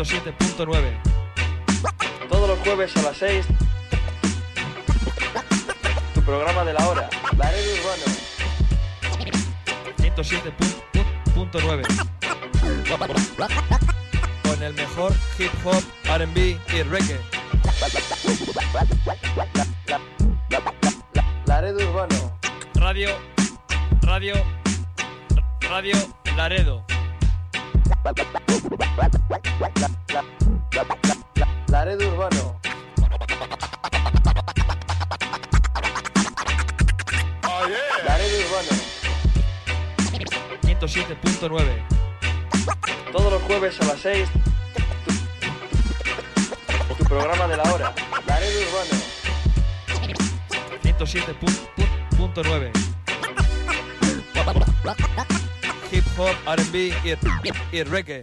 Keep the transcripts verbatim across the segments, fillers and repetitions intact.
siete punto nueve. Todos los jueves a las seis. Tu programa de la hora, Laredo Urbano. ciento siete punto nueve. Con el mejor hip hop, R and B y reggae. Laredo Urbano. Radio, radio, radio Laredo. Laredo Urbano. Oh, yeah. Laredo Urbano. ciento siete punto nueve. Todos los jueves a las seis. Tu, tu programa de la hora, Laredo Urbano. ciento siete punto nueve. Hip hop, R and B y, y reggae.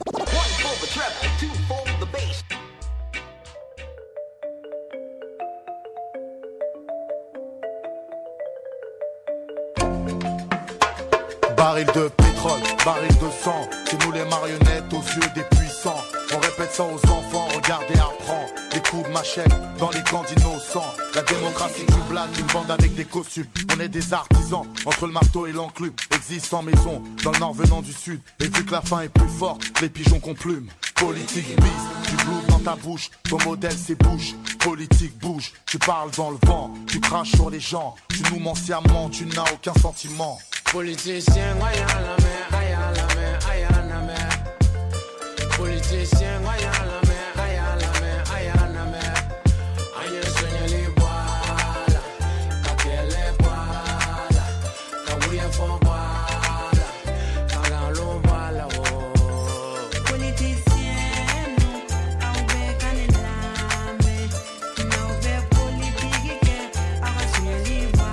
Baril de pétrole, baril de sang, c'est nous les marionnettes aux yeux des puissants. On répète ça aux enfants, regardez, apprends. Des coups de machette dans les camps d'innocents. La démocratie du black, une bande avec des costumes. On est des artisans, entre le marteau et l'enclume. Existe en maison, dans le nord venant du sud. Et vu que la faim est plus forte, les pigeons qu'on plume. Politique bise, tu blouses dans ta bouche. Ton modèle c'est bouche, politique bouge. Tu parles dans le vent, tu craches sur les gens. Tu nous mens sciemment, tu n'as aucun sentiment. Politicien, voyant la mer, aïe la mer, aïe la mer. Politicien, voyant la mer, aïe la mer, aïe la mer. Aïe, soigne les bois, qu'elle est bois, qu'ouille font bois, qu'en l'eau bois là haut. Politicien, nous, à ouvert canelame, nous ouvert politique, à soigner les bois.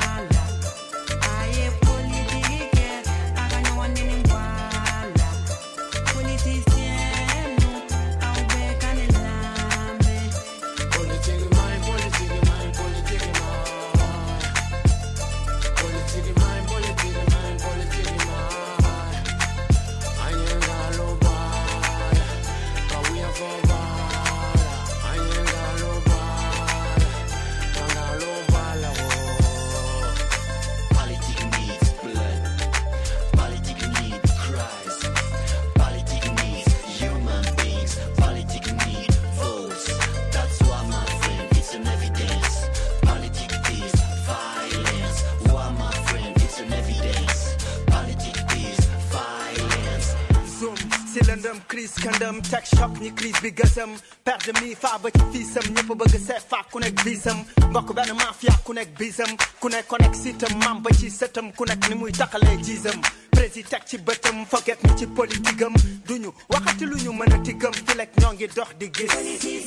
Kandam tech shock ni crise bigasam perde mi fa ba ci fisam ñepp bëgg sé fa ku nek visam mbokk ben mafia ku nek bisam ku nek connect sitam mam ba ci setam ku nek ni muy taxalé jisam président ci bëtam forget ni ci politigam duñu waxati luñu mëna tigam fi lek ñongi dox di gis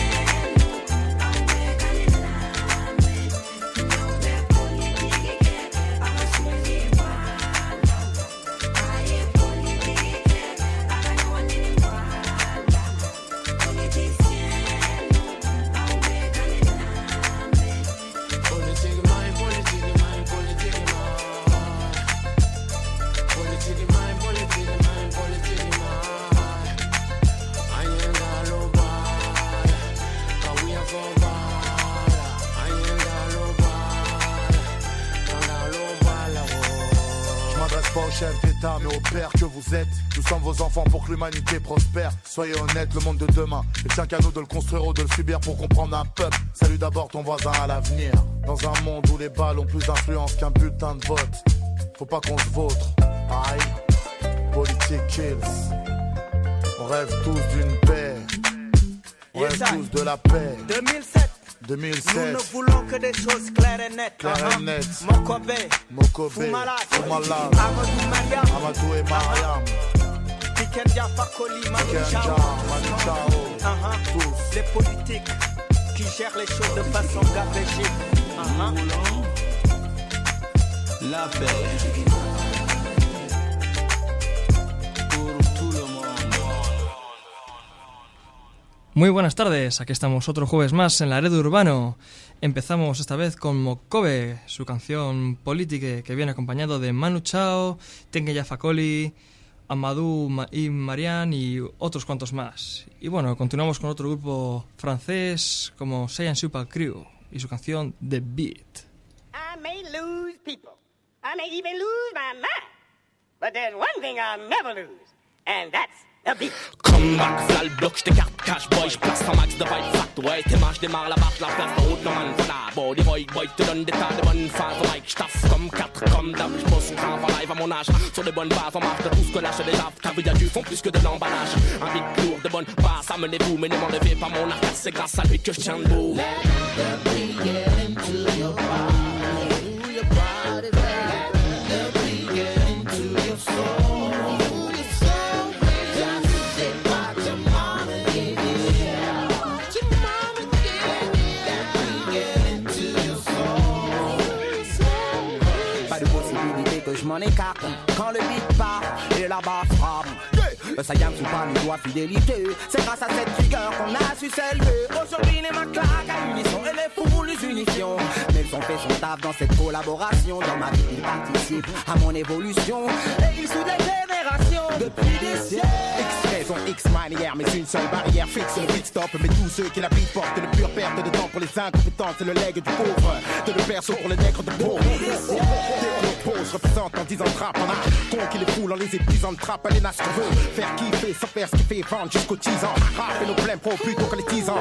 Pas au chef d'État mais au père que vous êtes. Nous sommes vos enfants pour que l'humanité prospère. Soyez honnêtes, le monde de demain il tient qu'à nous de le construire ou de le subir pour comprendre un peuple. Salue d'abord ton voisin à l'avenir. Dans un monde où les balles ont plus d'influence qu'un bulletin de vote, faut pas qu'on se vautre. Aïe, politique kills. On rêve tous d'une paix. On rêve tous de la paix. deux mille sept deux mille sept. Nous ne voulons que des choses claires et nettes. Claires uh-huh. et nettes. Mokobe, Mokobe, Fumala, Fumala, Amadou Mariam, Amadou et Mariam, Tikendia Fakoli, Manu Tikendia, Chao, Manu Chao, uh-huh. tous. Les politiques qui gèrent les choses de façon gabégique. Uh-huh. La paix pour tout le monde. Muy buenas tardes, aquí estamos otro jueves más en Laredo Urbano. Empezamos esta vez con Mokobe, su canción Politique, que viene acompañado de Manu Chao, Tengeya Fakoli, Amadou y Marianne y otros cuantos más. Y bueno, continuamos con otro grupo francés como Saiyan Super Crew y su canción The Beat. I may lose people. I may even lose my mind. But there's one thing I'll never lose, and that's the beat. Come back, v'là le bloc, j't'écarte cash boy, j'place un max de vibe fat, ouais, tes manches démarre la barre, la place en route, non man, voilà, body boy, boy, te donne des tas de bonnes phases, au mic, j'taffe comme quatre, comme d'hab, j'pose son camp en live à mon âge, sur des bonnes bases, on marche de tout ce que lâche déjà, t'as vu y'a du fond plus que de l'emballage, un beat lourd, de bonnes bases, amenez-vous, mais ne m'enlevez pas mon arcade, c'est grâce à lui que j'tiens debout. Let the beat get into your body, your body, let the beat get into your soul. Que je m'en écarte quand le beat part et la basse frappe. Le Saiyan sous pas nous doit fidélité. C'est grâce à cette rigueur qu'on a su s'élever. Aujourd'hui les mains claquent à unisson et les fous nous unifions. Mais ils ont fait son taf dans cette collaboration. Dans ma vie ils participent à mon évolution. Et ils soudent les générations depuis des siècles. X raison, X manière, mais une seule barrière fixe le beat stop. Mais tous ceux qui la beat portent de pure perte de temps pour les incompétents. C'est le legs du pauvre, de le perso pour les nègres de pauvre. Je représente en disant trap, on a conquis les foules en les épuisant de trappe, allez nasse qu'on veut faire kiffer sans faire ce qui fait vendre jusqu'aux tisans. Rap et nos pleins pros plutôt que les tisans.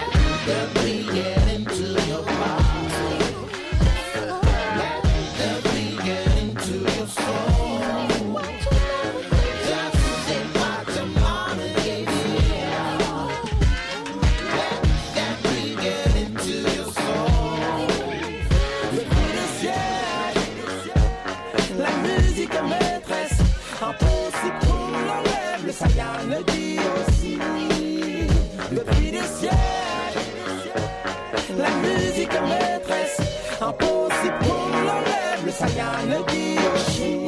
Saiyan le dit aussi, depuis des siècles, la musique est maîtresse, impossible qu'on l'enlève, le Saiyan le dit aussi.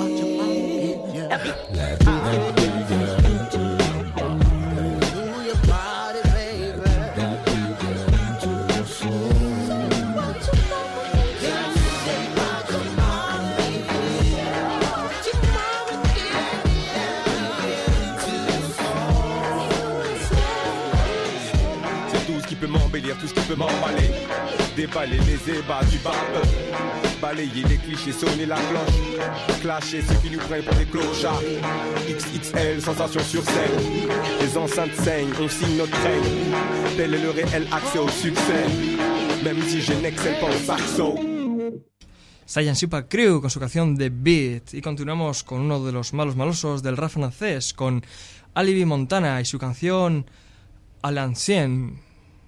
Tout ce qui peut m'emballer, déballer les ébats du bas, balayer les clichés, sonner la cloche, clasher ceux qui nous prennent pour des clochards. X X L, sensation sur scène, les enceintes saignent, on signe notre règne, tel est le réel accès au succès, même si je n'excelle pas au saxo. Saiyan Super Crew con su canción The Beat. Y continuamos con uno de los malos malosos del rap francés, con Alibi Montana y su canción À l'ancienne.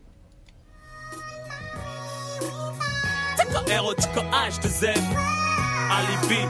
Érotique H deux M Alibi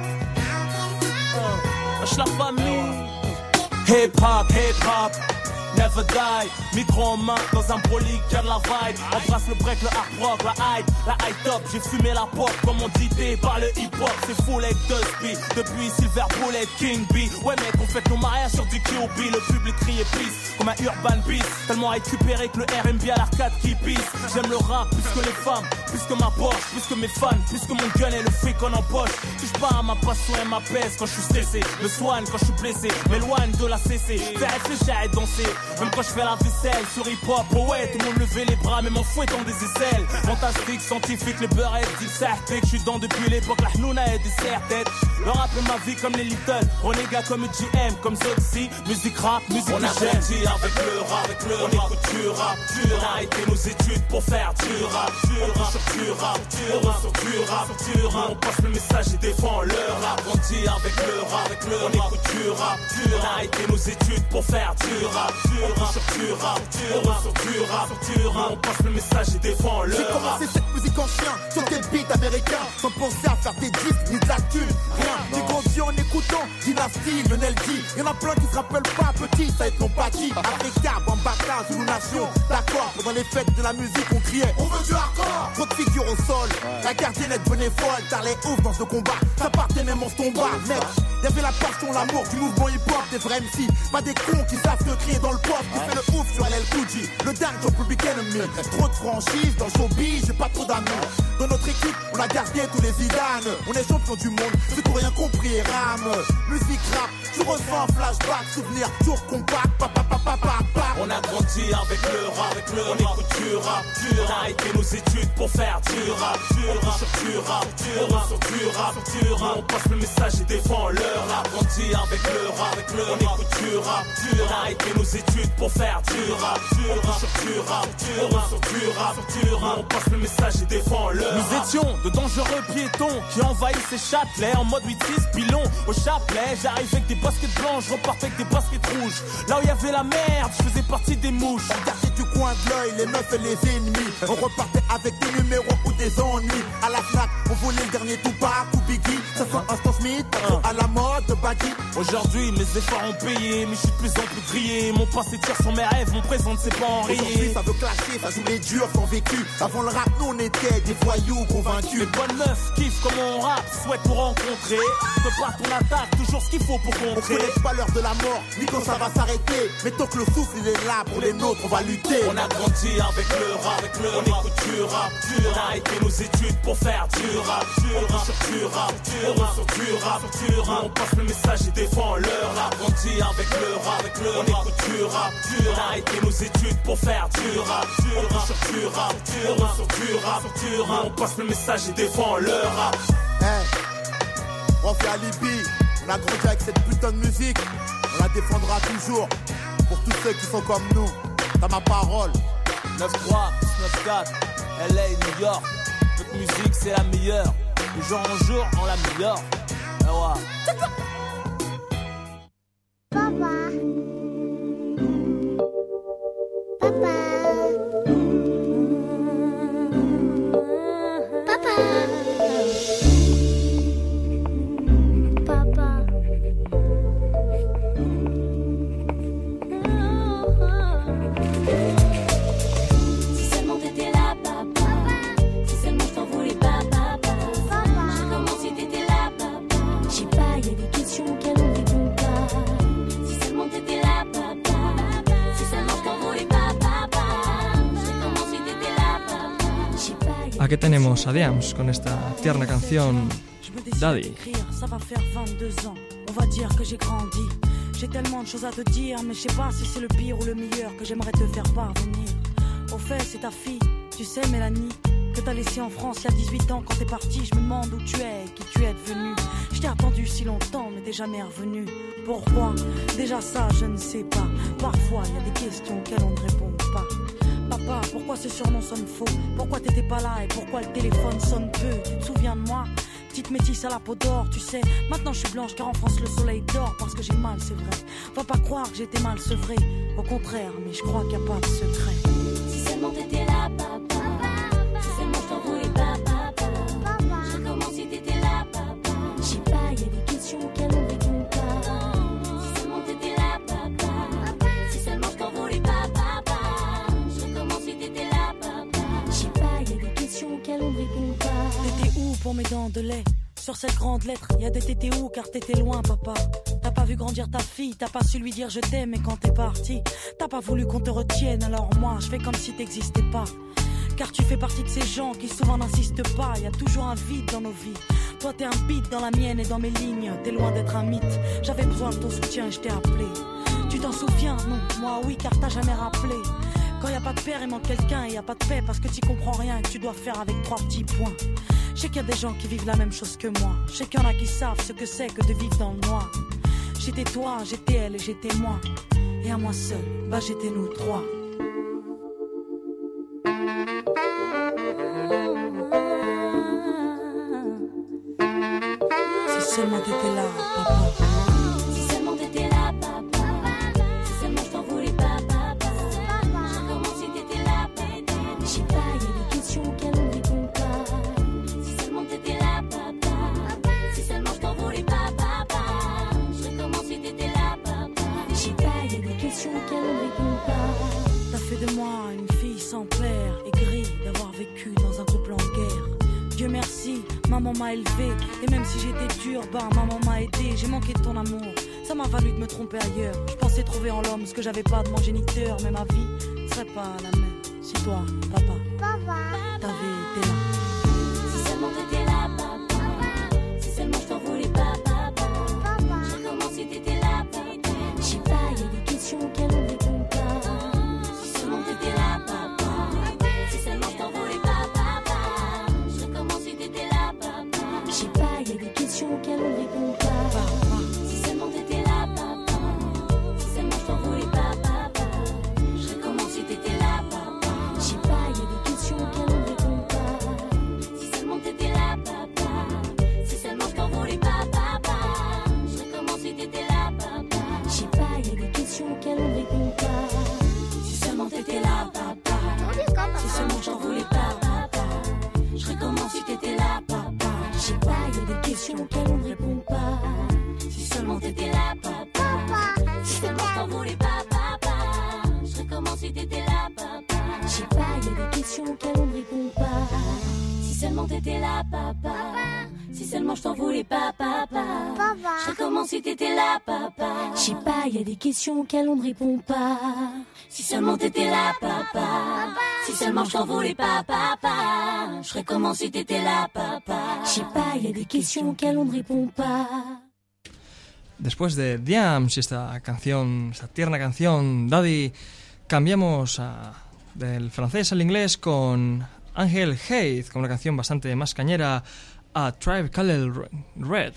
Wesh la famille Hip hop, hip hop Never die, micro en main dans un brolic, y'a de la vibe. Embrasse le break, le hard rock, la hype, la high top. J'ai fumé la pop, comme on dit par le hip hop. C'est full avec deux speed, depuis Silver Bullet, King B. Ouais mec, on fête nos mariages sur du K O B. Le public crie et pisse, comme un urban beast. Tellement récupéré que le R M B à l'arcade qui pisse. J'aime le rap, plus que les femmes, plus que ma Porsche, plus que mes fans, plus que mon gun et le fric qu'on empoche. Touche pas à ma passion et ma pèse quand je suis stressé. Me soigne quand je suis blessé, m'éloigne de la C C. Fais réfléchir et danser. Même quand je fais la vaisselle, sur hip-hop, oh ouais, tout le monde levait les bras, même en fouettant des aisselles. Fantastique, scientifique, les beurrettes, dit certes, je suis dans depuis l'époque, la hnouna et des serre-têtes. Le rap est ma vie comme les Little, renégat comme G M, comme Zoxy, musique rap, musique on a grandi avec le rap, avec le on écoute du rap, du rap. On a arrêté nos études pour faire du rap, du rap, sur du rap, du rap, sur du rap, du rap. On passe le message et défend le rap. On grandit avec le rap, avec le on écoute du rap, du rap. On a arrêté nos études pour faire du rap, du rap, sur du rap, du rap, sur du rap, sur du rap. On passe le message et défend le rap. J'ai commencé cette musique en chien, sur des beats américains, sans penser à faire des disques ni de la thune, rien. J'ai grandi en écoutant Dynasty, Lionel D. Y'en a plein qui se rappellent pas petit, ça être l'empathie. Africa, Bambata, Zulu Nation, d'accord. Pendant les fêtes de la musique, on criait on veut du hardcore. Trop de figures au sol, la gardiennette venait folle. T'allais ouf dans ce combat, ça partait même en tomba, mec. Y'avait la passion, l'amour du mouvement hip-hop, des vrais M C. Pas des cons qui savent se crier dans le pop. Qui fait le ouf sur L L Cool J, le dingue sur Public Enemy. Trop de franchise dans le showbiz, j'ai pas trop d'amis. Dans notre équipe, on a gardé tous les Zidane. On est champion du monde, ceux qui n'ont rien compris et rame. Musique rap, tu ressens flashback, souvenir, toujours compact, papa, papa, papa. On a grandi avec le rap, avec le on écoute du rap, dur. On a arrêté nos études pour faire du rap, dur. On sur du rap, dur. On sur du rap, dur. On passe le message et défend l'heure. On a grandi avec le rap, avec le on écoute du rap, dur. On a arrêté nos études pour faire du rap, dur. On sur du rap, dur. On sur du rap, dur. On passe le message et défend l'heure. Nous étions de dangereux piétons qui envahissaient Châtelet en mode huit six pilon. Au chapelet, j'arrive avec des baskets blanches, je repartais avec des baskets rouges. Là où il y avait la merde, je faisais partie des mouches. On regardait du coin de l'œil les meufs et les ennemis. On repartait avec des numéros ou des ennuis. À la Fnac, on volait le dernier Tupac ou Biggie. Ça soit Instant Smith, uh. à la mode de Baggy. Aujourd'hui, mes efforts ont payé, mais je suis de plus en plus grillé. Mon passé tire sur mes rêves, mon présent ne sait pas en Aujourd'hui, rier. ça veut clasher, ça joue les durs sans vécu. Avant le rap, nous on était des voyous convaincus. Les bonnes meufs kiffent comment on rappe, souhaitent nous rencontrer. Prépare ton attaque, toujours ce qu'il faut pour contrer. On connaît pas l'heure de la mort, ni quand ça va s'arrêter. Mais tant que le souffle il est là, pour les nôtres on va lutter. On a grandi avec le rap, avec le on écoute du rap, dur. On a arrêté nos études pour faire du rap, dur. On sur du rap, dur. On sur du rap, dur. On passe le message et défend l'heure. On a grandi avec le rap, avec le on écoute du rap, dur. On a arrêté nos études pour faire du rap, dur. On sur du rap, dur. On sur du rap, dur. On passe le message et défend l'heure. Hey, on fait alibi, on a grandi avec cette putain de musique. On la défendra toujours pour tous ceux qui sont comme nous. T'as ma parole. neuf trois, neuf quatre, L A, New York. Notre musique c'est la meilleure. De jour en jour, on l'améliore. Et ouais. Papa. Papa. Si seulement t'étais là, papa. Si seulement je t'en voulais pas, papa. J'ai comment si t'étais là, papa. Je sais pas, y a des questions qu'elles ne répondent pas. Si seulement t'étais là, papa. Si seulement je t'en voulais pas, papa. J'ai comment si t'étais là, papa. Je sais pas. Aquí tenemos a Diams con esta tierna canción Daddy. Ça va faire vingt-deux ans, on va dire que j'ai grandi. J'ai tellement de choses à te dire, mais je sais pas si c'est le pire ou le meilleur que j'aimerais te faire parvenir. Au fait, c'est ta fille, tu sais Mélanie, que t'as laissée en France il y a dix-huit ans quand t'es partie. Je me demande où tu es, qui tu es devenue. Je t'ai attendu si longtemps, mais t'es jamais revenu. Pourquoi? Déjà ça, je ne sais pas. Parfois, il y a des questions auxquelles on ne répond pas. Papa, pourquoi ce surnom sonne faux? Pourquoi t'étais pas là et pourquoi le téléphone sonne peu? Tu te souviens de moi? Petite métisse à la peau d'or, tu sais. Maintenant je suis blanche car en France le soleil dort. Parce que j'ai mal, c'est vrai. Va pas croire que j'étais mal sevrée. Au contraire, mais je crois qu'il n'y a pas de secret. Si seulement t'étais là, papa. Si seulement je t'en voulais pas, papa. J'ai comment si t'étais là, papa. Je sais pas, y a des questions qu'elles ne répondent pas. Si seulement t'étais là, papa. Si seulement je t'en voulais pas, papa. J'ai comment si t'étais là, papa. Je sais pas, y a des questions qu'elles ne répondent pas. T'étais où pour mes dents de lait? Sur cette grande lettre, y a des t'étais où car t'étais loin, papa. T'as pas vu grandir ta fille, t'as pas su lui dire je t'aime et quand t'es parti, t'as pas voulu qu'on te retienne. Alors moi, je fais comme si t'existais pas. Car tu fais partie de ces gens qui souvent n'insistent pas. Y a toujours un vide dans nos vies. Toi t'es un beat dans la mienne et dans mes lignes. T'es loin d'être un mythe. J'avais besoin de ton soutien et je t'ai appelé. Tu t'en souviens? Non, moi oui car t'as jamais rappelé. Quand y a pas de père, il manque quelqu'un et y a pas de paix parce que t'y comprends rien et que tu dois faire avec trois petits points. Je sais qu'il y a des gens qui vivent la même chose que moi. Je sais qu'il y en a qui savent ce que c'est que de vivre dans le noir. J'étais toi, j'étais elle et j'étais moi. Et à moi seul, bah j'étais nous trois. Si seulement t'étais là, papa. Si seulement t'étais là, papa. Si seulement je t'en voulais pas, papa. J'ai comment si t'étais là, papa. Je sais pas, y a des questions qu'elles ne répondent pas. Si seulement t'étais là, papa. Si seulement je t'en voulais pas, papa. J'ai comment si t'étais là, papa. Je sais pas, y a des questions qu'elles ne répondent pas. T'as fait de moi une fille sans plaire, aigrie d'avoir vécu dans un couple en guerre. Dieu merci, maman m'a élevée. Et même si j'étais dure, ben maman m'a aidée. J'ai manqué de ton amour, ça m'a valu de me tromper ailleurs. Je pensais trouver en l'homme ce que j'avais pas de mon géniteur. Mais ma vie serait pas la même si toi, papa, Papa. t'avais été là. Je sais pas, y a des questions auxquelles on ne répond pas. Si seulement t'étais là, papa. Si seulement t'en voulais pas, papa. Je serais comment si t'étais là, papa. Je sais pas, y a des questions auxquelles on ne répond pas. Si seulement t'étais là, papa. Si seulement je t'en voulais pas, papa. Je serais comment si t'étais là, papa. Je sais pas, y a des questions auxquelles on ne répond pas. Si seulement t'étais là, papa. Si seulement je t'en voulais pas, papa. Je serais comment si t'étais là, papa. Je sais pas, y a des questions auxquelles on ne répond pas. Después de Diams y esta canción, esta tierna canción, Daddy, cambiamos a, del francés al inglés con Ángel Hayes, con una canción bastante más cañera, a Tribe Called Red.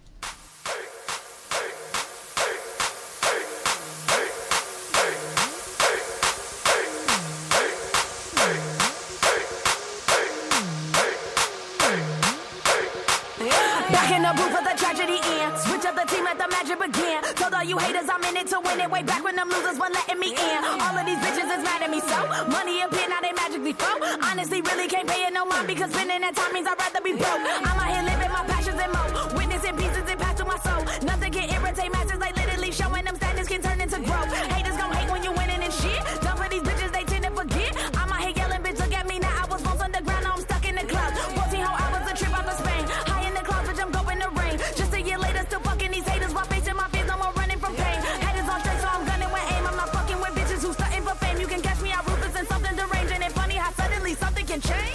Told all you haters I'm in it to win it. Way back when them losers weren't letting me in. All of these bitches is mad at me, so money appear, now they magically flow. Honestly, really can't pay it no mind, because spending that time means I'd rather be broke. I'm out here living my passions and more, witnessing pieces and pass to my soul. Nothing can irritate masters, like literally showing them sadness can turn into growth. Haters gon' hate when you winning and shit. Done for these bitches, they tend to forget. I'm out here yelling, bitch, look at me now. I was once underground, now I'm stuck in the club. fourteen whole hours a trip out to Spain. High in the clouds, bitch, I'm going to rain. Just a year later, still fucking these haters while facing my fears. No more running from pain. Haters on straight, so I'm gunning with aim. I'm not fucking with bitches who stunting for fame. You can catch me out ruthless and something deranged. And it's funny how suddenly something can change.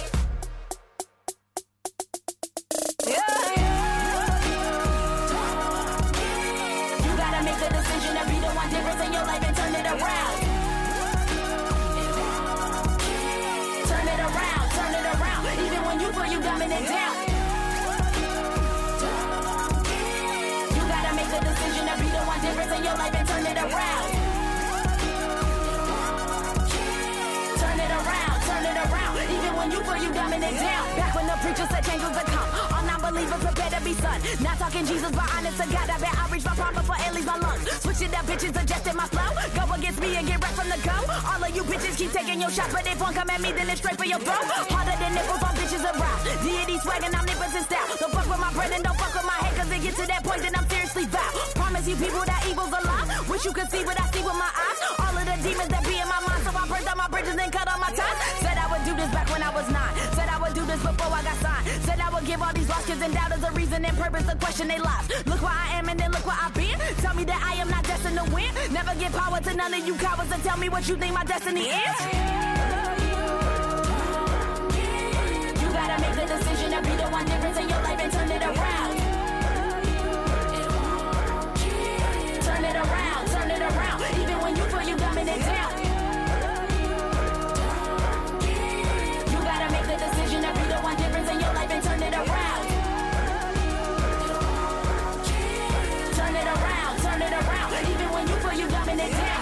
Yeah, yeah. You gotta make the decision to be the one difference in your life and turn it around. Turn it around, turn it around. Even when you feel you dumbing it down. You gotta make the decision to be the one difference in your life and turn it around. Turn it around, turn it around. Even when you feel you dumbing it down. Back when the preacher said change was to come, all non-believers prepare to be son. Not talking Jesus, but honest to God, I bet I reach my prime before it leaves my lungs. Switch it up, bitches, adjusting my flow. Go against me and get right from the go. All of you bitches keep taking your shots, but if one come at me, then it's straight for your throat. Harder than nipples on bitches around. Deity swagging, I'm nippers and style. Don't fuck with my bread and don't fuck with my head, cause it gets to that point that I'm seriously vow. Promise you people that evil's a lie. Wish you could see what I see with my eyes. All of the demons that be in my mind, so I burned down my bridges and cut all my ties. Said I would do this back when I was nine. Said I would do this before I got signed. Said I would give all these lost kids and doubters a reason and purpose to question their lives. Look where I am and then look where I've been. Tell me that I am not destined to win. Never give power to none of you cowards and tell me what you think my destiny is. You gotta make the decision to be the one difference in your life and turn it around. Turn it around, turn it around. Even when you feel you dumbing it down. You gotta make the decision to be the one difference in your life and turn it around. Turn it around, turn it around. Even when you feel you dumbing it down.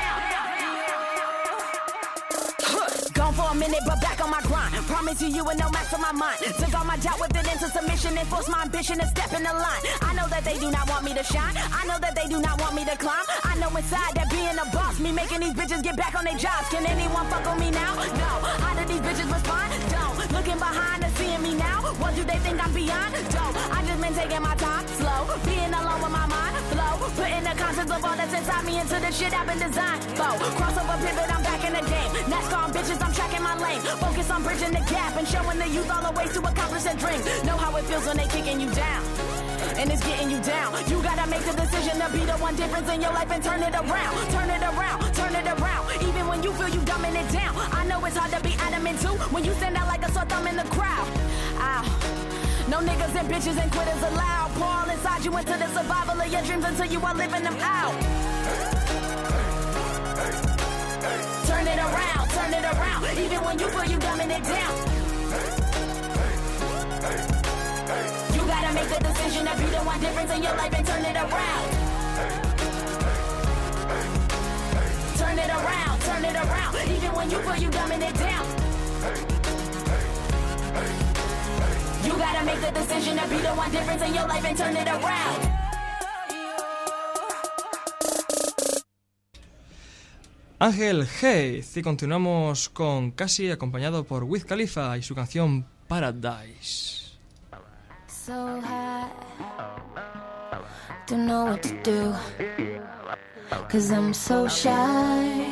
Gone for a minute, but back on my grind. Promise you, you would no match for my mind. Took all my doubt, whipped it into submission, and forced my ambition to step in the line. I know that they do not want me to shine. I know that they do not want me to climb. I know inside that being a boss, me making these bitches get back on their jobs. Can anyone fuck with me now? No. How do these bitches respond? Don't. Looking behind and seeing me now. What do they think I'm beyond? Don't. I just been taking my time, slow, being alone with my mind, flow, putting the concepts of all that's inside me into the shit I've been designed for. Crossover pivot, I'm back in the game. NASCAR bitches, I'm tracking my lane. Focus on bridging the gap and showing the youth all the ways to accomplish their dreams. Know how it feels when they kicking you down, and it's getting you down. You gotta make the decision to be the one difference in your life and turn it around. Turn it around, turn it around. Even when you feel you dumbing it down. I know it's hard to be adamant too when you stand out like a sore thumb in the crowd. Ow. No niggas and bitches and quitters allowed. Pour all inside you into the survival of your dreams until you are living them out. Turn it around, turn it around. Even when you feel you dumbing it down. You gotta make the decision to be the one difference in your life and turn it around. Turn it around, turn it around. Even when you feel you dumbing it down. You gotta make the decision to be the one difference in your life and turn it around. Ángel Hayes, y continuamos con Cassie acompañado por Wiz Khalifa y su canción Paradise. so high, don't know what to do, 'cause I'm so shy.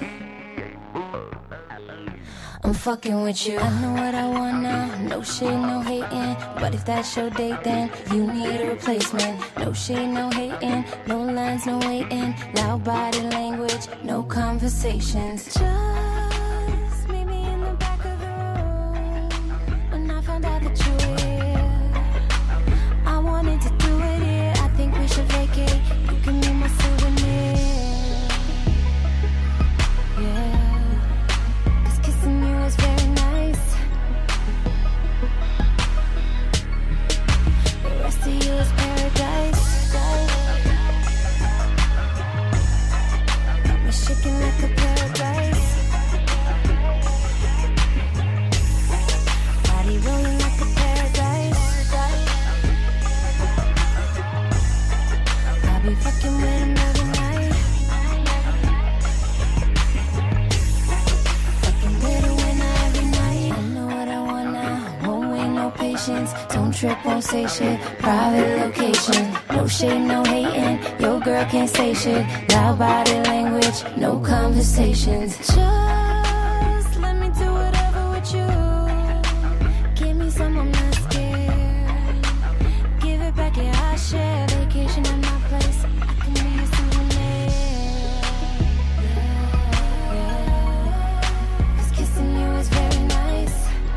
I'm fucking with you. I know what I want now. No shade, no hating. But if that's your date, then you need a replacement. No shade, no hating. No lines, no waiting. Loud body language, no conversations. Just meet me in the back of the room when I found out that you were here. I wanted to do it here. I think we should vacate. You can be my souvenir. Yeah. Was very nice. The rest of you is paradise. Got me shaking like a paradise. Body rolling like a paradise. I'll be fucking with him every night. Don't trip, won't say shit. Private location, no shade, no hating. Your girl can't say shit. Loud body language, no conversations. Just let me do whatever with you. Give me some, I'm not scared. Give it back, yeah, I share. Vacation at my place, I can be a souvenir. Yeah, yeah. 'Cause kissing you is very nice.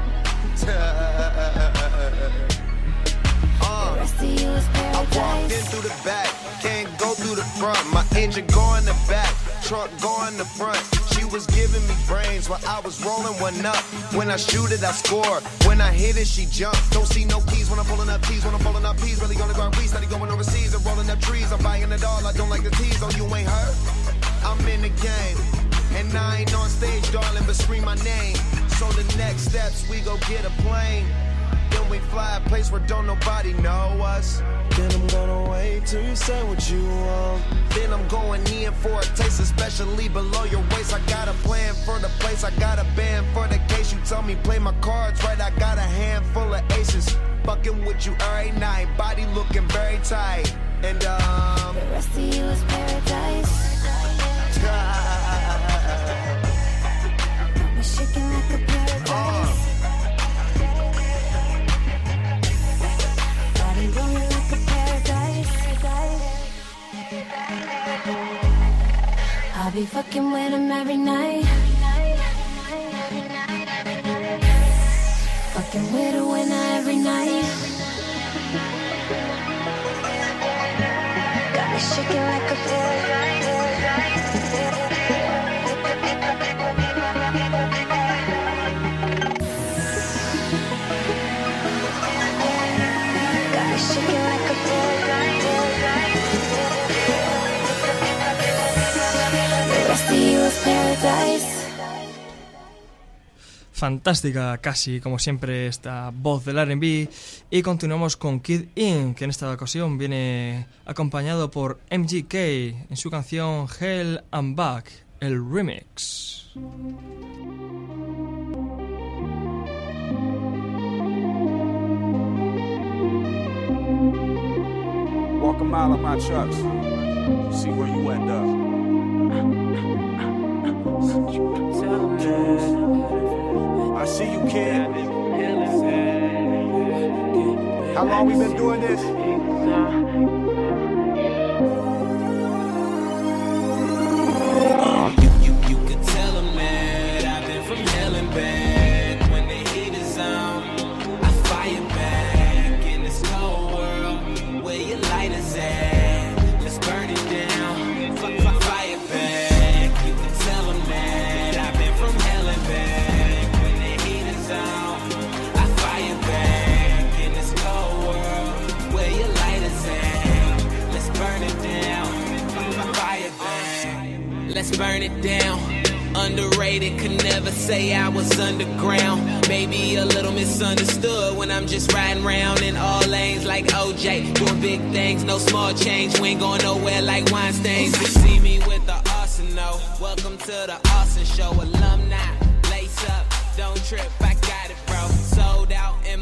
I walked in through the back, can't go through the front. My engine go in the back, truck go in the front. She was giving me brains while I was rolling one up. When I shoot it, I score. When I hit it, she jump. Don't see no keys when I'm pulling up keys. When I'm pulling up peas, really gonna go out steady going overseas and rolling up trees. I'm buying it all. I don't like the tease. Oh, you ain't heard? I'm in the game, and I ain't on stage, darling, but scream my name. So the next steps, we go get a plane. Then we fly a place where don't nobody know us. Then I'm gonna wait till you say what you want. Then I'm going in for a taste, especially below your waist. I got a plan for the place, I got a band for the case. You tell me play my cards right, I got a handful of aces. Fucking with you every night, body looking very tight. And um the rest of you is paradise. Got me shaking like a paradise. Uh. Rolling like a paradise. I'll be fucking with him every night. Fucking with a winner every night. Got me shaking like a paradise. Fantástica, casi como siempre, esta voz del R and B. Y continuamos con Kid Ink, que en esta ocasión viene acompañado por M G K en su canción Hell and Back, el remix. Walk a mile of my trucks, see where you end up. I see you, kid. How long we been doing this? You, you, you could tell them that I've been from hell and back. When the heat is on, I fire back in this cold world. Where your light is at, let's burn it down. F- f- fire back. You can tell them that I've been from hell and back. When the heat is on, I fire back in this cold world. Where your light is at, let's burn it down. F- fire back. Let's burn it down. Underrated, could never say I was underground. Maybe a little misunderstood when I'm just riding around in all lanes like O J. Doing big things, no small change. We ain't going nowhere like Weinstein. You see me with the arsenal. Welcome to the Austin Show. Alumni, lace up, don't trip, I got it, bro. Sold out in my city.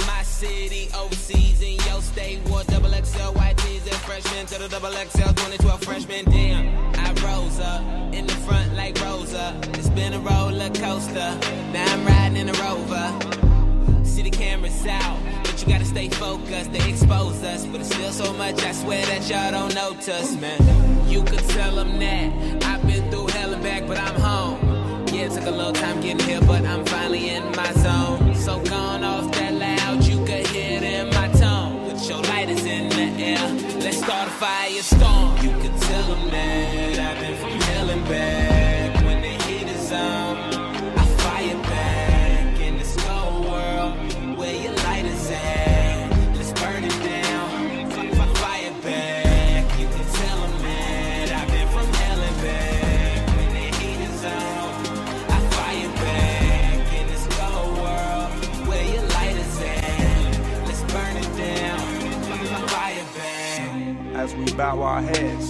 city, overseas, in your state. Wore double X L white tees and freshmen to the double X L twenty twelve freshman. Damn, I rose up in the front like Rosa. It's been a roller coaster. Now I'm riding in a Rover. See the cameras out, but you gotta stay focused. They expose us, but it's still so much. I swear that y'all don't notice, man. You could tell them that I've been through hell and back, but I'm home. Yeah, it took a little time getting here, but I'm finally in my zone. So gone off that loud, you could hear it in my tone. Put your lighters in the air, let's start a firestorm. You could tell them that I've been from hell and back. When the heat is on, I fire back in this cold world. Where your lighters at? Let's burn it down. F- f- fire back. You can tell them that I've been from hell and back. When the heat is on, I fire back in this cold world. Where your lighters at? Let's burn it down. F- f- fire back. As we bow our heads.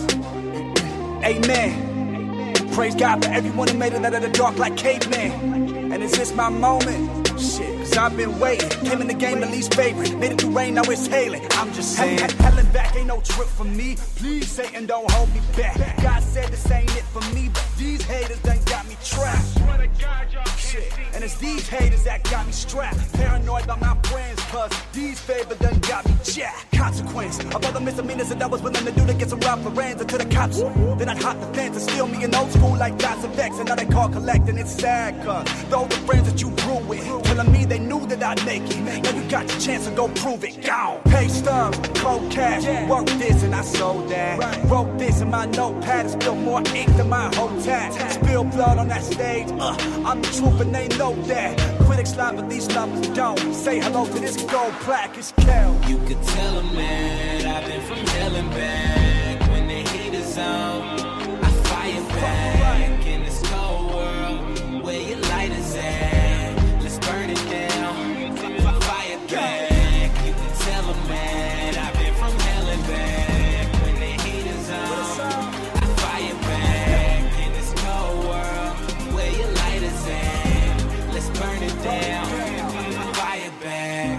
Amen. Praise God for everyone who made it out of the dark like caveman. And is this my moment? Shit, cause I've been waiting. Came in the game the least favorite. Made it through rain, now it's hailing. I'm just saying. Hell, hell and back ain't no trip for me. Please, Satan, don't hold me back. God said this ain't it for me, but these haters done got me trapped. Shit. And it's these haters that got me strapped. Paranoid about my friends, cause these favors done got me jacked. Consequence of all the misdemeanors that I was willing to do to get some rough friends until the cops. Then I'd hop the fence and steal me an old school like God's effects. And now they call collecting, it's sad, cause those the friends that you grew with, telling me they knew that I'd make it. Now you got your chance to go prove it. Gone. Pay stubs, cold cash, work this and I sold that. Wrote this in my notepad and spilled more ink than my whole tat. Spill blood on that stage, uh, I'm the truth and they know that. Critics lie but these lovers don't. Say hello to this gold plaque, it's Kel. You could tell them that I've been from hell and back. When the heat is on, I fire back in this cold world. Where your lighters at? Let's burn it down. F- fire back. You can tell them that I've been from hell and back. When the heat is on, I fire back in this cold world. Where your lighters at? Let's burn it down. F- fire back.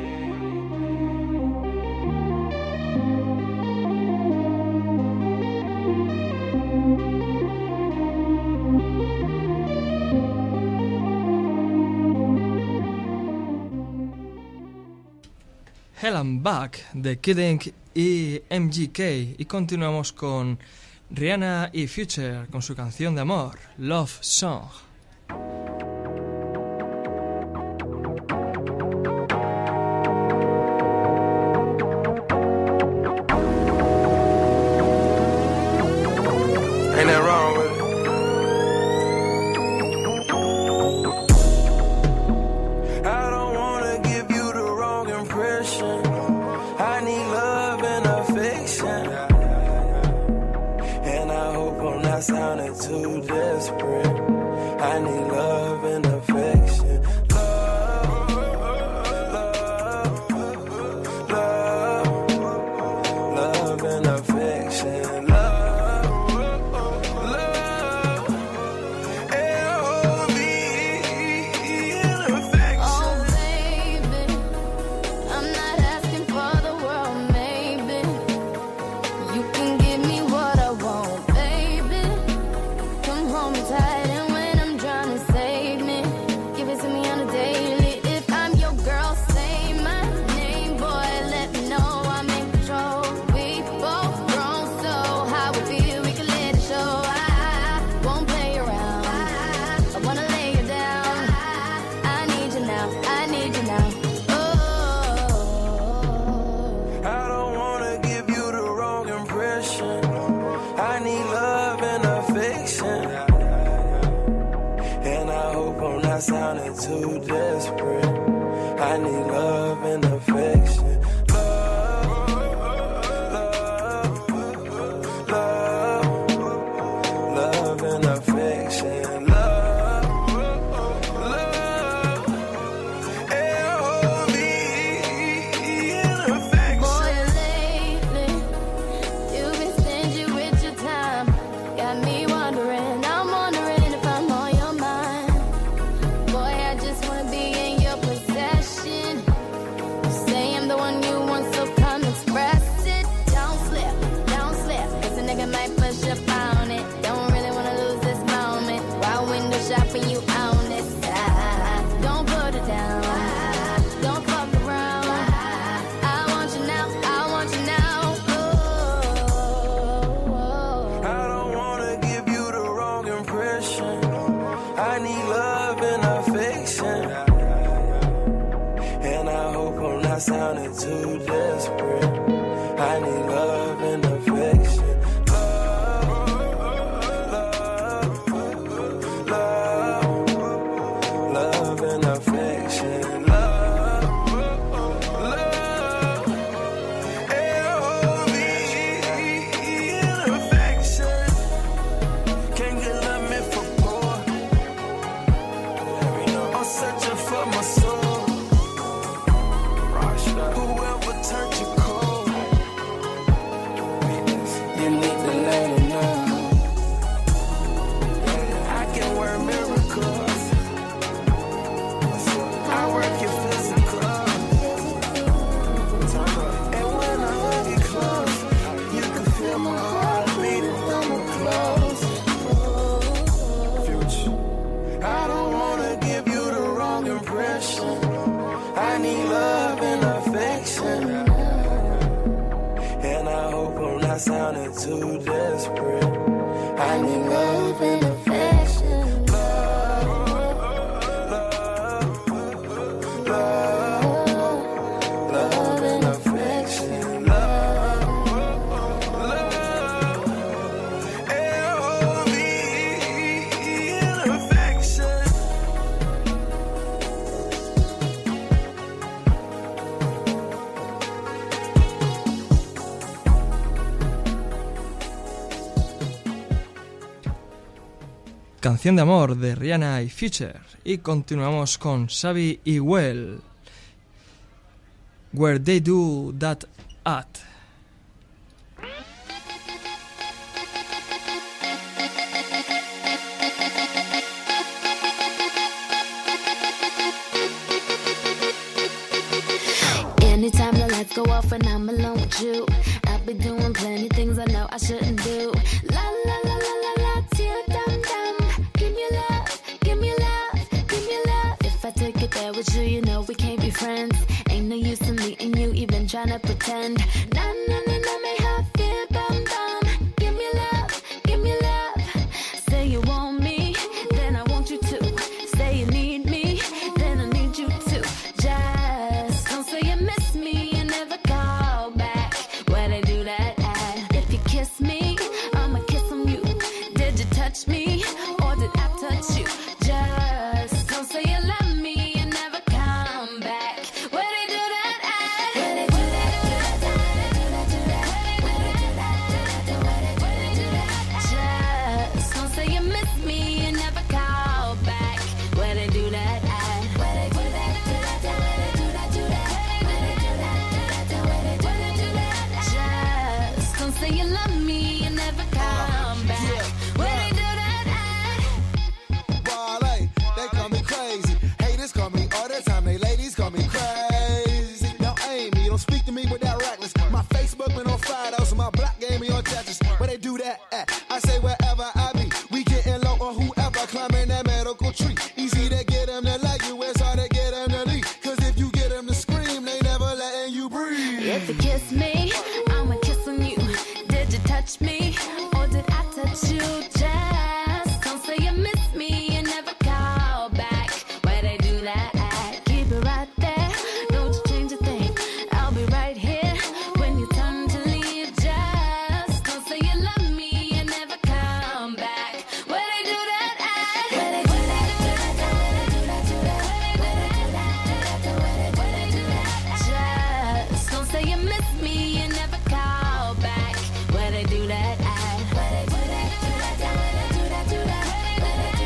Hell and Back de Kid Ink y M G K, y continuamos con Rihanna y Future con su canción de amor, Love Song. Ain't that wrong with it? I don't wanna give you the wrong impression. I need love and affection. And I hope I'm not sounding too desperate. I need love and affection. Love, love, love, love and affection. Tight and when I'm trying to say desperate. I need love and affection. Sounding too desperate. I need love and affection. Love, love, love, love and affection. Love, love, L O V E and affection. Canción de amor de Rihanna y Future. Y continuamos con Sabi y Well, Where They Do That At. Anytime the lights go off and I'm alone with you, I'll be doing plenty things I know I shouldn't do. La la la la la la, tear dum dum. Give me love, give me love, give me love. If I take it there with you, you know we can't be friends. Ain't no use in meeting you, even trying to pretend. Na na na na, me have feel bum bum. Give me love, give me love. Say you want me, then I want you to. Say you need me, then I need you to. Just don't say you miss me and never call back. Where they do that at? If you kiss me, I'ma kiss on you. Did you touch me or did I touch you? Just don't say you love me and never come back. Where they do that at? Where they do that? Just don't say you miss me and never call back. Where they do that at? Where they do that? Just don't say you love me and never come back. Where they do that at? Wale, they call me crazy. Haters call me all the time. They ladies call me crazy. Now Amy, don't speak to me with that reckless. My Facebook been on fire, though, so my block gave me on Tetris. Where they do that at? I say wherever I be. We getting low on whoever climbing that medical tree. Easy to get them to like you, it's hard to get them to leave. Cause if you get them to scream, they never letting you breathe. If you kiss me, I'ma kiss on you. Did you touch me or did I touch you? Just don't say you miss me and never call back. Where they do that at? Keep it right there, don't you change a thing. I'll be right here when you time to leave. Just don't say you love me and never come back. Where they do that at? Where they do that? Just don't say you miss me and never call back. Where they do that at? Where they do that?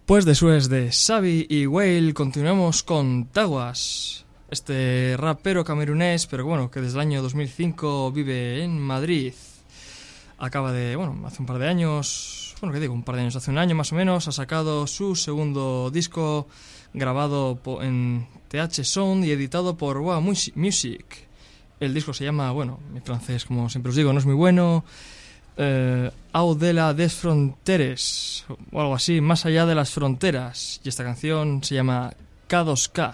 Pues después de Xavi y Whale continuamos con Taguas, este rapero camerunés, pero bueno, que desde el año dos mil cinco vive en Madrid. Acaba de, bueno, hace un par de años, bueno, ¿qué digo? Un par de años, hace un año más o menos, ha sacado su segundo disco grabado en T H Sound y editado por Wow Music. El disco se llama, bueno, mi francés, como siempre os digo, no es muy bueno, eh, Au-delà des fronteres, o algo así, más allá de las fronteras. Y esta canción se llama K dos K.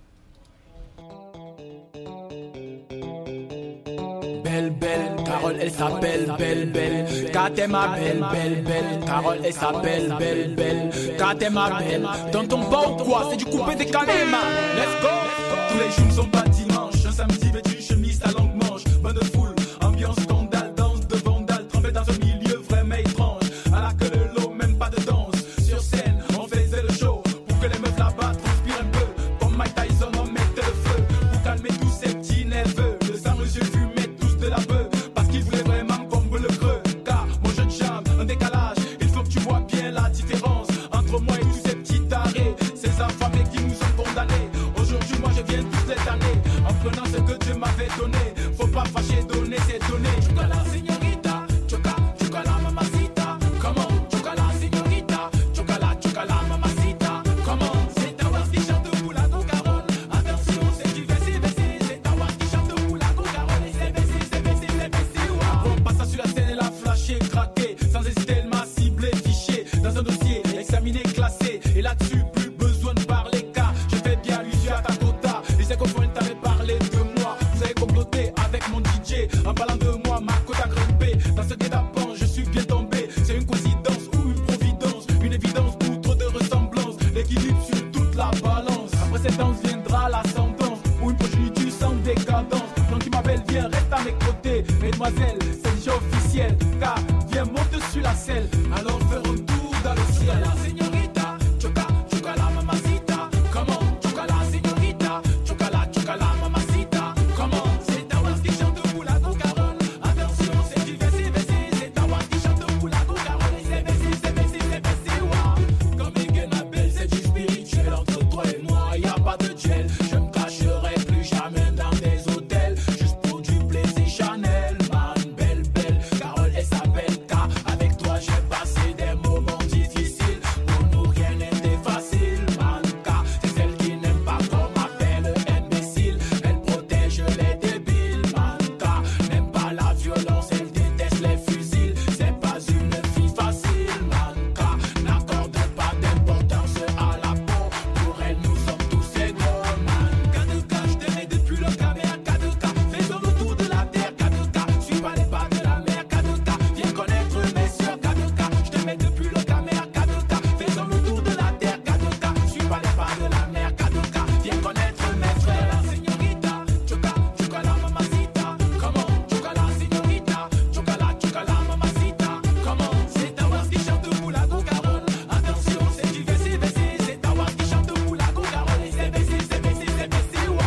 Belle, belle, Carole, elle s'appelle Belle, belle. Quand t'es ma belle, belle, belle. Carole, elle s'appelle Belle, belle. Quand t'es ma belle. Dans ton pas ou quoi? C'est du coupé décalé, man. Let's go. Tous les jours ne sont pas dimanches. Un samedi vêtu, chemise à longue manche. Bonne foule, ambiance scandale, danse de vandale. Trempé dans un milieu vraiment étrange. À la queue de l'eau, même pas de danse. Sur scène, on faisait le show. Pour que les meufs là-bas transpirent un peu. Comme Mike Tyson, on mettait le feu. Pour calmer tous ces petits nerveux. Le sang, monsieur fumait tous de la beuh. Parce qu'il voulait vraiment combler le creux. Car mon jeune charme, un décalage. Il faut que tu vois bien la différence entre moi et tous ces petits tarés. Ces affamés qui nous ont condamnés. Aujourd'hui, moi je viens tous les années. En prenant ce que Dieu m'avait donné. Faut pas fâcher, donner, c'est donner. Chocolat, signorita. Choca, chocolat, mamacita. Comment? Chocolat, signorita. Chocolat, chocolat, mamacita. Comment? C'est ta voix qui chante au bout la Carole. Attention, c'est du vessi, vessi. C'est ta voix qui chante au bout la Carole. C'est vessi, c'est vessi, c'est vessi. On passe sur la scène et la flashé, craqué. Sans hésiter, elle m'a ciblé, fiché. Dans un dossier, examiné, classé. Et là-dessus, plus besoin de parler car je fais bien allusion à ta quota. Les écophonies t'avaient parlé de moi. Vous avez comploté avec mon D J. En parlant de moi, ma cote a grimpé. Dans ce guet-apens, je suis bien tombé. C'est une coïncidence ou une providence. Une évidence ou trop de ressemblance. L'équilibre sur toute la balance. Après cette danse viendra l'ascendance. Ou une progéniture sans décadence. Donc qui m'appelle, viens, reste à mes côtés. Mesdemoiselles, c'est déjà officiel. Car viens, monte sur la selle. Alors faire un tour dans le ciel. La señorita, choca, chocolat, mamacita. Comment? Chocolat, señorita. Chocolat, chocolat, mamacita. Comment? C'est ta voix qui chante au bout la Carole. Attention, c'est du vessi, vessi. C'est ta voix qui chante au bout la Carole. C'est vessi, c'est vessi, c'est vessi, ouais. Comme Iguenabelle, c'est du spirituel. Entre toi et moi, y a pas de duel. Je me cacherai plus jamais dans des hôtels. Juste pour du plaisir Chanel, man. Belle, belle. Carole, elle s'appelle K. Avec toi, j'ai passé des moments difficiles. Pour nous, rien n'était facile, man. K, c'est celle qui n'aime pas qu'on m'appelle imbécile. Elle protège les débiles, man. K, n'aime pas la violence, elle déteste les fusils. C'est pas une fille facile, man. K, n'accorde pas d'importance à la peau. Pour elle, nous sommes tous égaux, man. K deux K, je t'aimais depuis le caméra. K deux K, faisons le tour de la terre. K deux K, suis pas les pas de la mer. K deux K, viens connaître mes soeurs. K deux K, je t'aimais depuis le caméra. K deux K, faisons le tour de la terre. K deux K, suis pas les pas de la mer. K deux K, viens connaître mes frères. La señorita, choca, chocolat, mamacita. Comment? Chocolat, señorita. Chocolat, chocolat, mamacita. Comment? C'est ta voix qui chante au bout la Carole. Attention, c'est du vessi, vessi. C'est ta voix qui chante au bout la Carole. C'est vessi, c'est vessi, c'est vessi, ouais.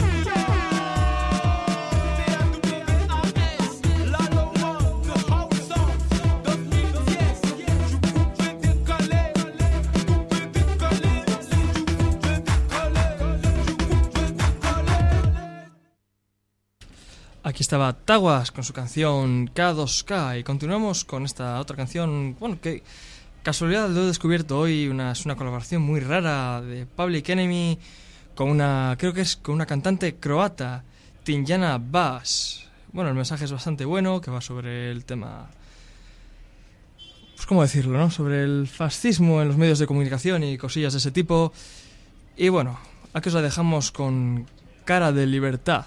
La Laurent, the house song, dos mil diez. Du coupé décalé, coupé décalé, c'est du coupé décalé, du coupé décalé. Aquí estaba Taguas con su canción K dos K y continuamos con esta otra canción, bueno, que casualidad lo he descubierto hoy, una, es una colaboración muy rara de Public Enemy con una, creo que es con una cantante croata, Tinjana Bass. Bueno, el mensaje es bastante bueno, que va sobre el tema, pues cómo decirlo, ¿no? Sobre el fascismo en los medios de comunicación y cosillas de ese tipo. Y bueno, aquí os la dejamos con Cara de Libertad.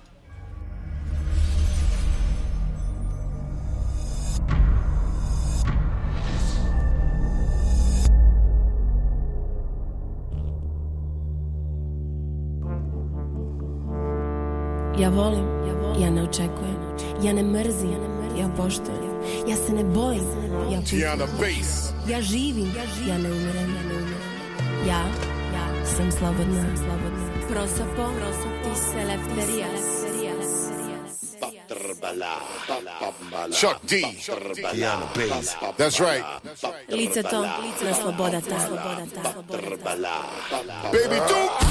Ja volim, ja ne očekujem, ja ne mrzim, ja poštujem, ja se ne bojim, ja putujem, ja živim, ja ne umirem, ja sam slobodna, prosopo, ti se lefterijas. Patrbala. Chuck D. Tiana Bass. That's right. Lice to, na sloboda ta, sloboda ta, sloboda ta. Baby Duke.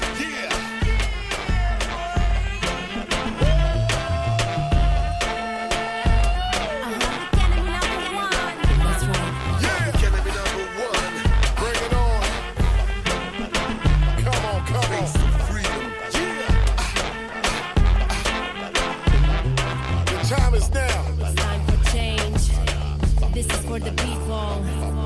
For the people,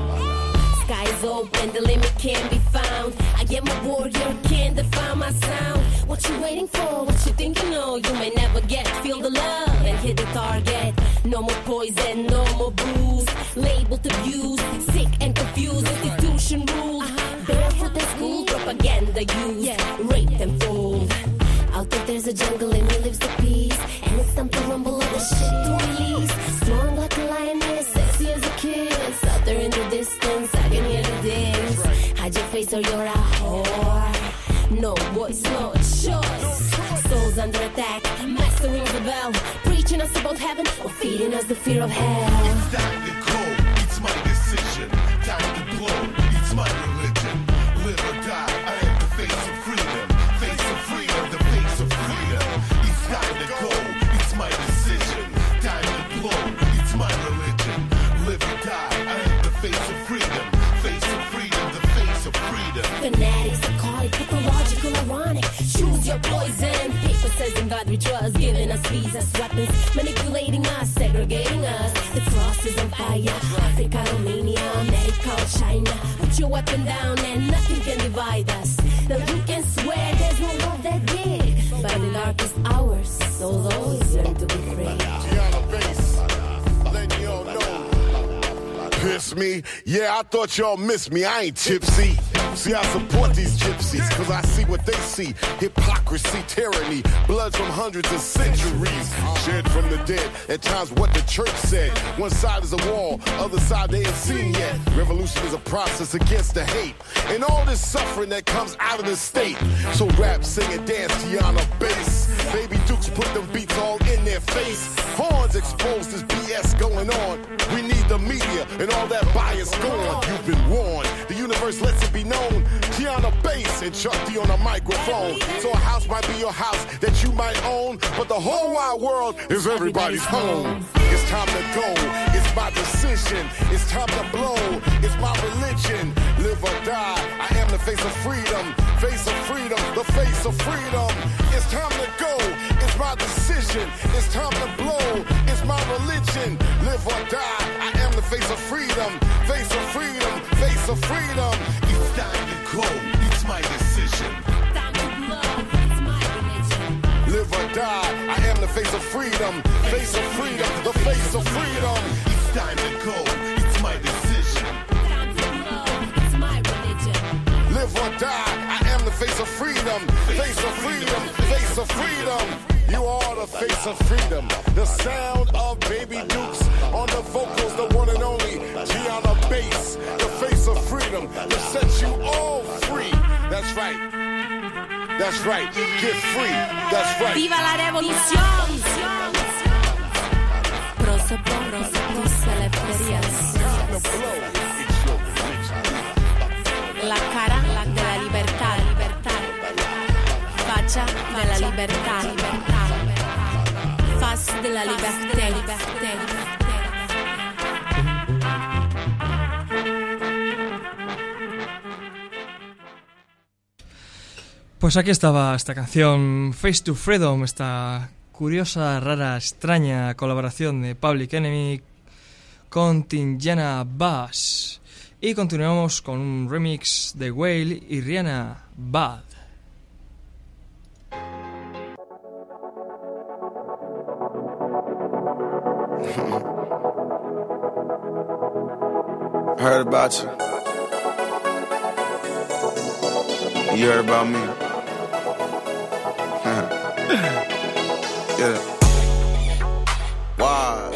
skies open, the limit can't be found. I am a warrior, can't define my sound. What you waiting for? What you think you know? You may never get. Feel the love and hit the target. No more poison, no more booze. Labeled abused, sick and confused. Institution rules. Barefoot at school, propaganda used. Raped and fooled. Out there there's a jungle and he lives the peace. And it's time to rumble all the shit to release. Strong like a lioness, sexy as a kiss. Out there in the distance, I can hear the dance. Hide your face or you're a whore. No voice, no choice. Souls under attack, master rings the bell. Preaching us about heaven or feeding us the fear of hell. It's time to go, it's my decision. Time to blow, it's my religion. Live or die, I am the face of freedom. Face of freedom, the face of freedom. It's time to go, it's my decision. Time to blow, it's my religion. Live or die, I am the face of freedom. Face of freedom, the face of freedom. Fanatics, psychotic, pathological, ironic. Choose your poison. Paper says in God we trust, giving us visas, weapons, manipulating us, segregating us. The cross is on fire. Africa, Romania, America, or China. Put your weapon down and nothing can divide us. Now you can swear there's no love that big, but in the darkest hours, souls always learn to be free. Tiana Bass, letting y'all know. Piss me? Yeah, I thought y'all missed me. I ain't tipsy. See, I support these gypsies, cause I see what they see. Hypocrisy, tyranny, blood from hundreds of centuries. Shed from the dead, at times what the church said. One side is a wall, other side they ain't seen yet. Revolution is a process against the hate. And all this suffering that comes out of the state. So rap, sing and dance, Tiana Bass. Baby Dukes put them beats all in their face. Horns expose this B S going on. We need the media and all that bias gone. You've been warned, the universe lets it be known. Tiana Bass and Chuck D on a microphone. So a house might be your house that you might own, but the whole wide world is everybody's home. It's time to go, it's my decision. It's time to blow, it's my religion. Live or die, I am the face of freedom. Face of freedom, the face of freedom. It's time to go, it's my decision. It's time to blow, it's my religion. Live or die, I am the face of freedom. Face of freedom, face of freedom. It's time to go, it's my decision. Time to blow, it's my religion. Live or die, I am the face of freedom. Face of freedom, the face of freedom. It's time to go, it's my decision. Time to blow, it's my religion. Live or die, I am the face of freedom. Face of freedom, face of freedom. You are the face of freedom. The sound of Baby Dukes on the vocals, the one and only Tiana Bass. The face of freedom that sets you all free. That's right. That's right. Get free. That's right. Viva la revolución. Prosopo, prosopo, celebrerías. La cara de la libertad, libertad. Facha de la libertad, libertad. Faz de la libertad, libertad. Pues aquí estaba esta canción Face to Freedom, esta curiosa, rara, extraña colaboración de Public Enemy con Tiana Bass. Y continuamos con un remix de Whale y Rihanna, Bad. I heard about you. You heard about me. Yeah. Why?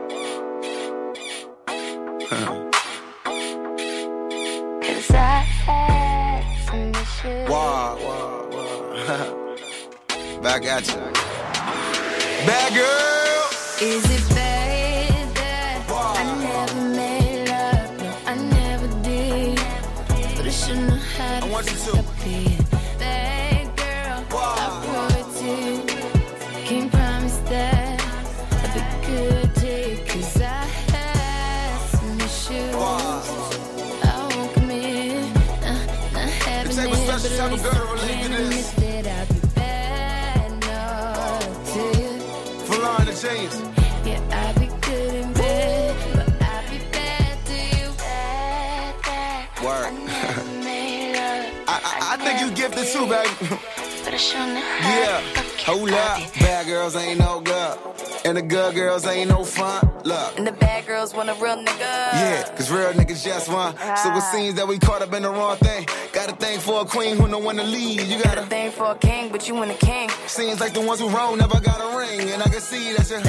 Why? Why? Why? Back at you. Bad girl. Is it bad that I never made love? No, I never did. But I should know how to fuck it. Bad girl, I prove it to you. Can't promise that I'll be good to you, 'cause I had some issues. I won't commit, nah, not having it, but at least I can't admit that I'll be bad enough to you. Falling the James. Yeah, I'll be good in bed, but I'll be bad to you. Bad, bad. Word. Made love. I, I, I think you gifted too, baby. But I sure know how Yeah, hold up. Bad girls ain't no good, and the good girls ain't no fun. Look. And the bad girls want a real nigga. Yeah, cause real niggas just one. So it seems that we caught up in the wrong thing. Got a thing for a queen who know when to lead. You got a thing for a king, but you want a king. Seems like the ones who roll never got a ring. And I can see that you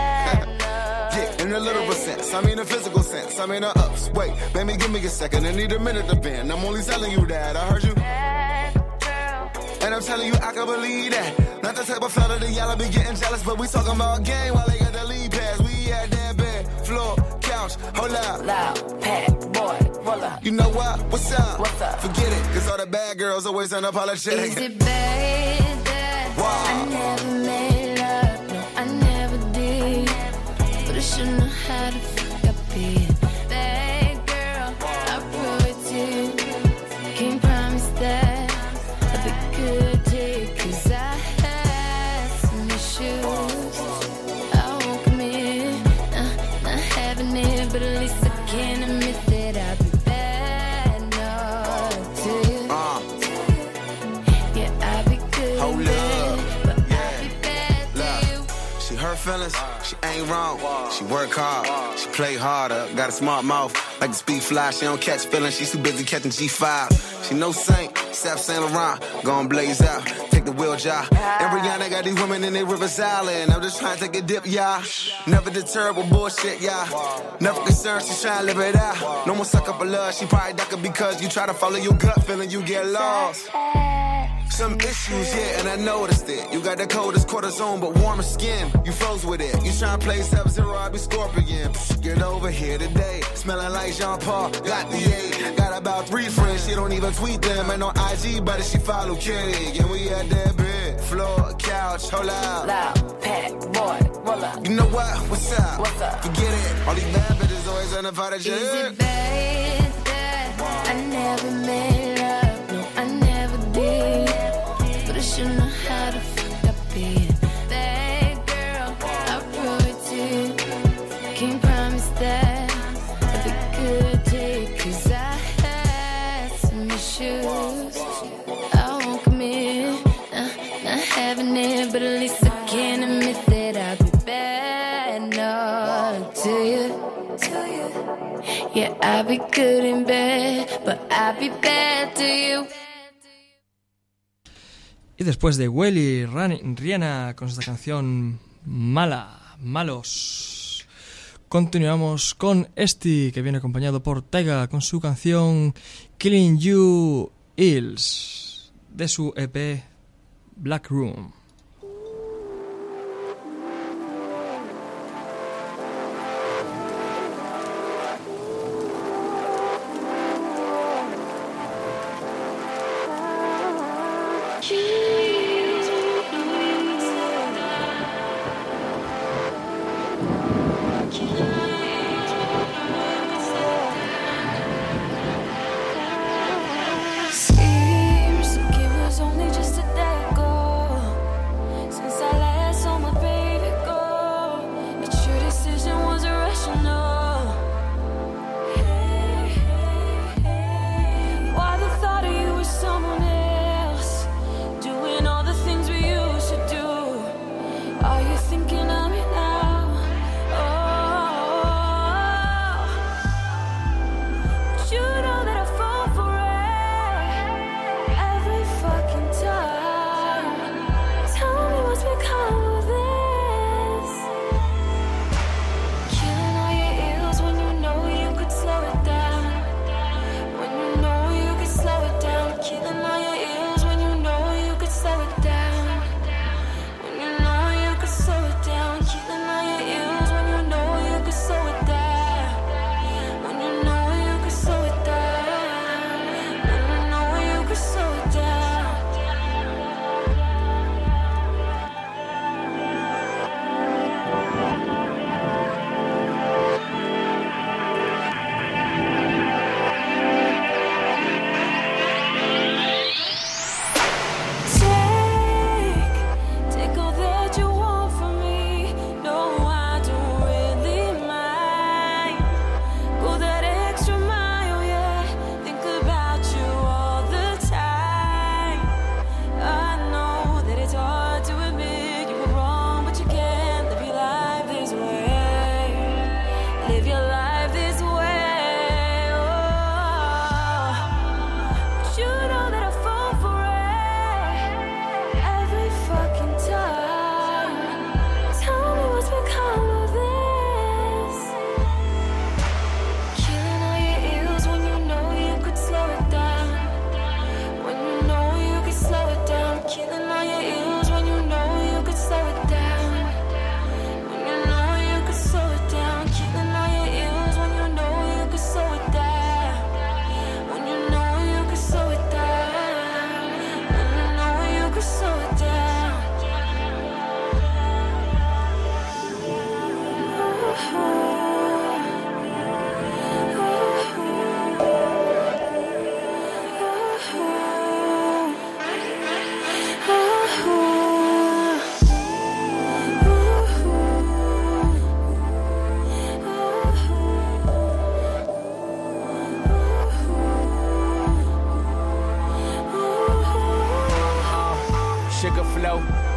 yeah, in a literal sense. I mean a physical sense. I mean a ups. Wait, baby, give me a second. I need a minute to bend. I'm only telling you that. I heard you. And I'm telling you, I can believe that. Not the type of fella that y'all be getting jealous, but we talking about game while they got the lead pass. We at that bed, floor, couch, hold up. Loud, pack, boy, roll up. You know what? What's up? What's up? Forget it, cause all the bad girls always unapologetic. Is it bad that I never made love? No, I never did. But I should know how to fuck up it. Bad girl, I prove it to you. Can't promise that I'll be good to you, 'cause I had some issues. I won't commit, nah, not having it, but at least I can admit that I'll be bad enough to you. Uh. Yeah, I'll be good Hold in bed, up. but I'll be bad to you. She her feelings, she ain't wrong. She work hard, she play harder. Got a smart mouth, like to speak fly. She don't catch feelings, she too busy catching G five. She no saint, Sap Saint Laurent, gon' blaze out, take the wheel job. And Rihanna got these women in their Rivers Island. I'm just trying to take a dip, y'all. Never deterred with bullshit, y'all. Never concerned, she trying to live it out. No more suck up a love, she probably ducking because you try to follow your gut feeling, you get lost. Some issues, yeah, and I noticed it. You got the coldest cortisone, but warmer skin. You froze with it. You tryna play Sub-Zero, I be Scorpion. Psh, get over here today. Smelling like Jean Paul. Got the eight. Got about three friends. She don't even tweet them. And on I G, but she follow Kitty. And we at that bed. Floor, couch, hold up. Loud, pack, boy, roll up. You know what? What's up? What's up? Forget it. All these bad bitches always unapologetic. Is it bad that I never made love? No, I never did. But I should know how to fuck up it. Bad girl, I prove it to you. Can't promise that I'll be good to you, 'cause I had some issues. I won't commit, nah, not having it, but at least I can admit that I'll be bad enough to you. Yeah, I'll be good in bed, but I'll be bad to you. Y después de Welly, Rihanna con esta canción Mala, Malos, continuamos con Esti, que viene acompañado por Tyga con su canción Killing You Ills, de su E P Black Room. Seems like it was only just a day ago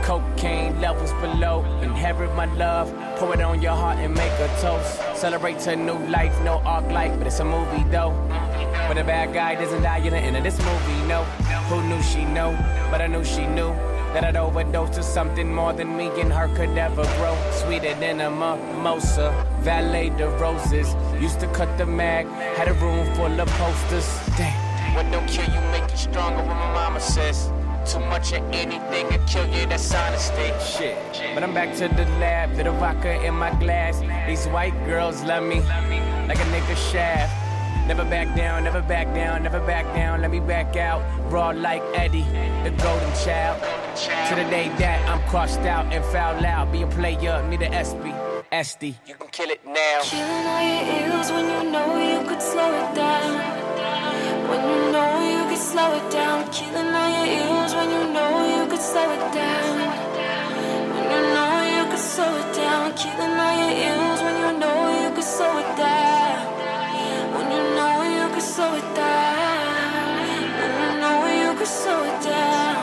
Cocaine levels below. Inherit my love, pour it on your heart and make a toast. Celebrate to new life, no arc light, but it's a movie though. But a bad guy doesn't die in the end of this movie, no. Who knew she knew, but I knew she knew that I'd overdose to something more than me and her could ever grow. Sweeter than a mimosa, valet the roses. Used to cut the mag, had a room full of posters. Damn, what don't kill you make you stronger, what my mama says. Too much of anything to kill you, that's honesty. Shit. But I'm back to the lab, little vodka in my glass. These white girls love me like a nigga shaft. Never back down, never back down, never back down. Let me back out, raw like Eddie, the golden child. To the day that I'm crossed out and foul out. Be a player, need a S B, S D. You can kill it now. Killing all your ills when you know you could slow it down. When you know you could slow it down. Killing all your ills when you know you could slow it down. When you know you could slow it down. Killing all your ills when you know you could slow it down. When you know you could slow it down. When you know you could slow it down.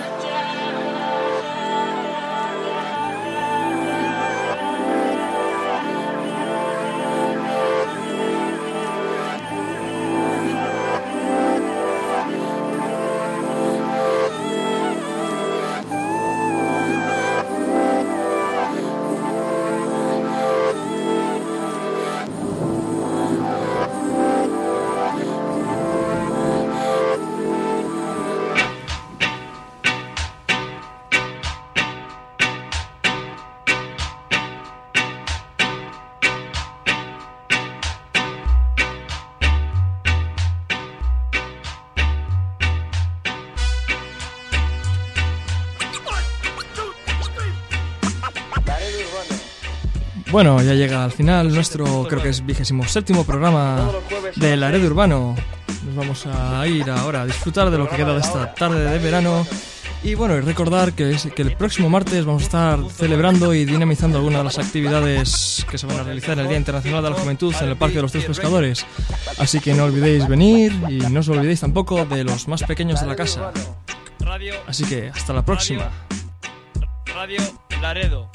Bueno, ya llega al final nuestro, creo que es vigésimo séptimo programa de Laredo Urbano. Nos vamos a ir ahora a disfrutar de lo que queda de esta tarde de verano. Y bueno, y recordar que, es, que el próximo martes vamos a estar celebrando y dinamizando algunas de las actividades que se van a realizar en el Día Internacional de la Juventud en el Parque de los Tres Pescadores. Así que no olvidéis venir y no os olvidéis tampoco de los más pequeños de la casa. Así que hasta la próxima. Radio Laredo.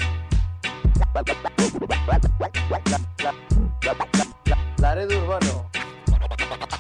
Laredo Urbano.